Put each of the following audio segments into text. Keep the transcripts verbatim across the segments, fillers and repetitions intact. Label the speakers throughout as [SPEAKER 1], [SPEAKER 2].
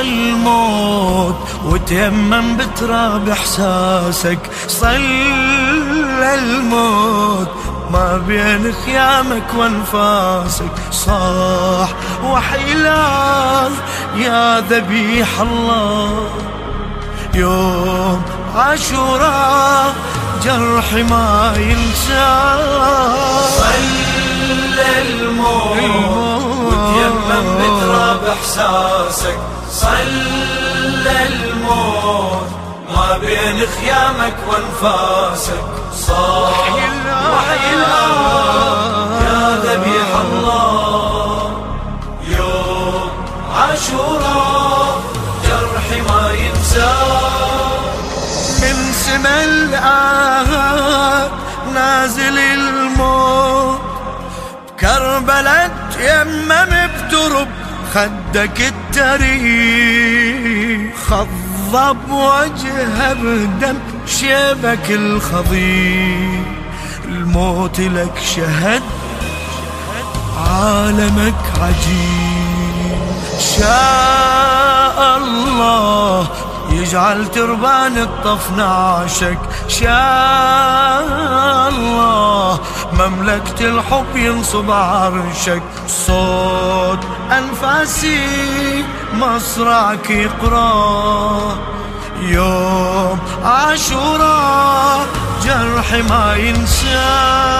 [SPEAKER 1] الموت وتيمم بتراب احساسك. صلى الموت ما بين خيامك وانفاسك. صاح وحي الارض يا ذبيح الله. يوم عاشوراء جرحي ما ينسى.
[SPEAKER 2] صلى الموت وتيمم بتراب احساسك. صلى الموت ما بين خيامك وانفاسك. صاح وحي الارض يا ذبيح الله. يوم عاشوراء جرحي ما ينسى.
[SPEAKER 1] من سما الآهات نازل الموت. كربلاء تيمم بترب خدك التاريخ. خضب وجهه بدم شيبك الخضير. الموت لك شهد عالمك عجيب. شاء الله يجعل تربان الطف نعشك. شاء الله مملكة الحب ينصب عرشك. صوت أنفاسي مصرعك يقرأ. يوم عاشوراء جرحي ما ينسى.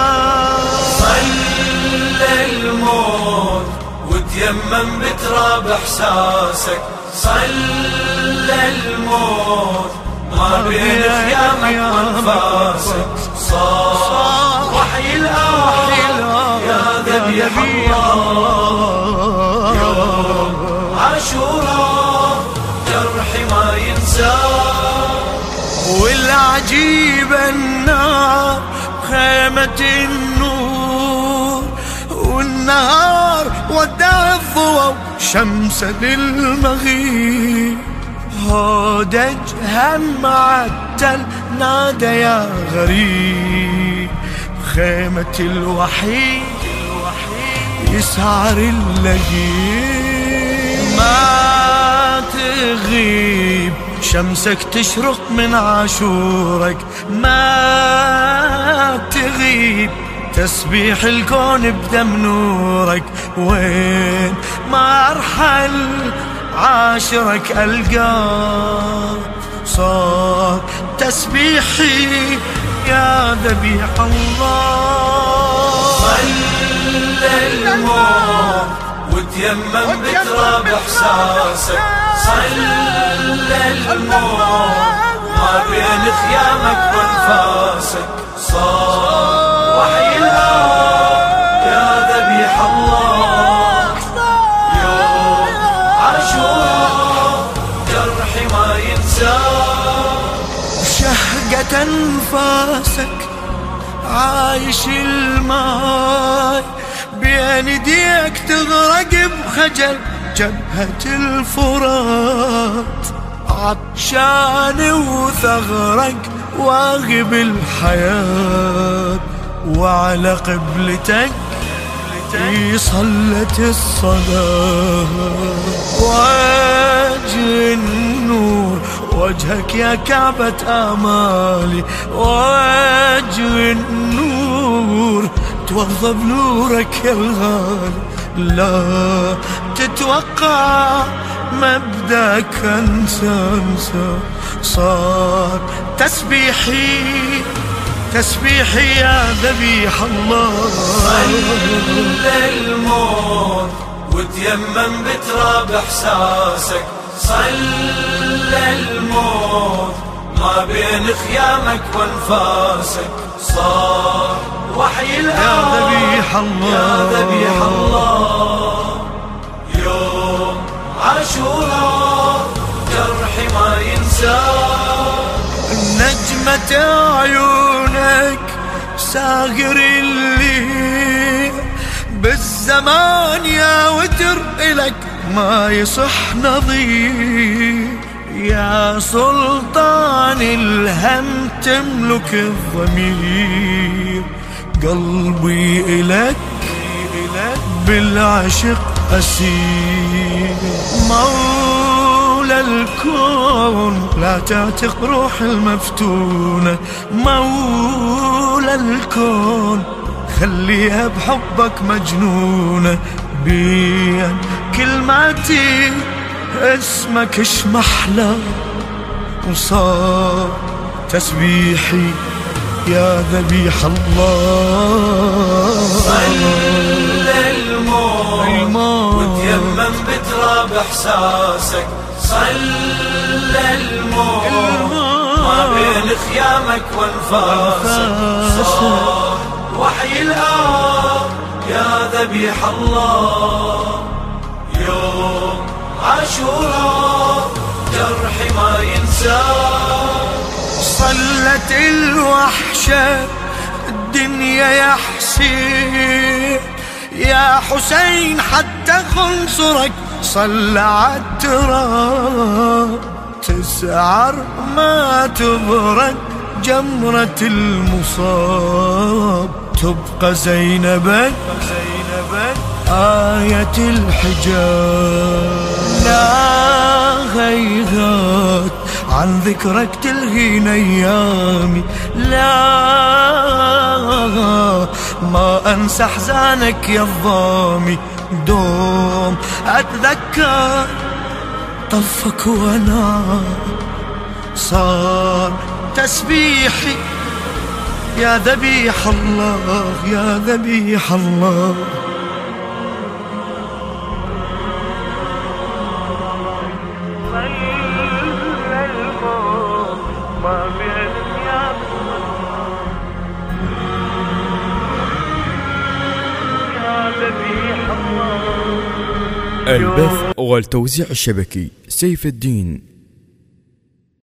[SPEAKER 2] صلى الموت وتيمم بتراب احساسك. صلى الموت ما بين خيامك وانفاسك. صار وحي الارض يا ذبيح الله. يوم عاشوراء جرحي ما ينسى.
[SPEAKER 1] والعجيب النار خيمة النور. والنهار ودع الضوء شمس للمغيب. هودج هم معتل نادى يا غريب. خيمة الوحيد يسعر اللهيب. ما تغيب شمسك تشرق من عاشورك. ما تغيب تسبيح الكون بدم نورك. وين ما ارحل عاشرك ألقاه. صار تسبيحي يا ذبيح الله.
[SPEAKER 2] صلى الموت وتيمم بتراب احساسك. صلى الموت ما بين خيامك وانفاسك. صار وحي الارض يا ذبيح الله. يوم عاشوراء جرحي ما ينسى.
[SPEAKER 1] شهقة انفاسك عايش الماي. بين ايديك تغرق بخجل جبهة الفرات. عطشان وثغرك واغب الحياة. وعلى قبلتك صلت الصلاة. وجه النور وجهك يا كعبة آمالي. وجه النور توضى بنورك يا الغالي. لا تتوقع مبدأك انسى انسى. صار تسبيحي تسبيحي يا ذبيح الله.
[SPEAKER 2] صلى الموت وتيمم بتراب احساسك. صلى الموت ما بين خيامك وانفاسك. صار وحي الارض
[SPEAKER 1] يا ذبيح الله.
[SPEAKER 2] يا ذبيح الله. يوم عاشوراء جرحي ما ينسى.
[SPEAKER 1] نجمة عيونك ساغر الليل. بالزمان يا وتر إلك ما يصح نظير. يا سلطان الهم تملك الضمير. قلبي إلك بالعشق أسير. مولاي مولى الكون لا تعتق روح المفتونة، مولى الكون خليها بحبك مجنونة، بين كلماتي اسمك اش محلى، وصار تسبيحي يا ذبيح الله.
[SPEAKER 2] صلى الموت وتيمم بتراب احساسك، صلى الموت ما بين خيامك وانفاسك، صار وحي الآن يا ذبيح الله. يوم عاشوراء جرحي ما ينساه،
[SPEAKER 1] صلت الوحشة الدنيا يا حسين، يا حسين حتى خنصرك صلى عالتراب، تسعر ما تبرد جمرة المصاب، تبقى زينبك آية الحجاب. لا هيهات عن ذكرك تلهين أيامي، لا ما أنسى أحزانك يا الضامي، دوم أتذكر طفك وأنا صار تسبيحي يا ذبيح الله، يا ذبيح الله.
[SPEAKER 3] البث والتوزيع الشبكي سيف الدين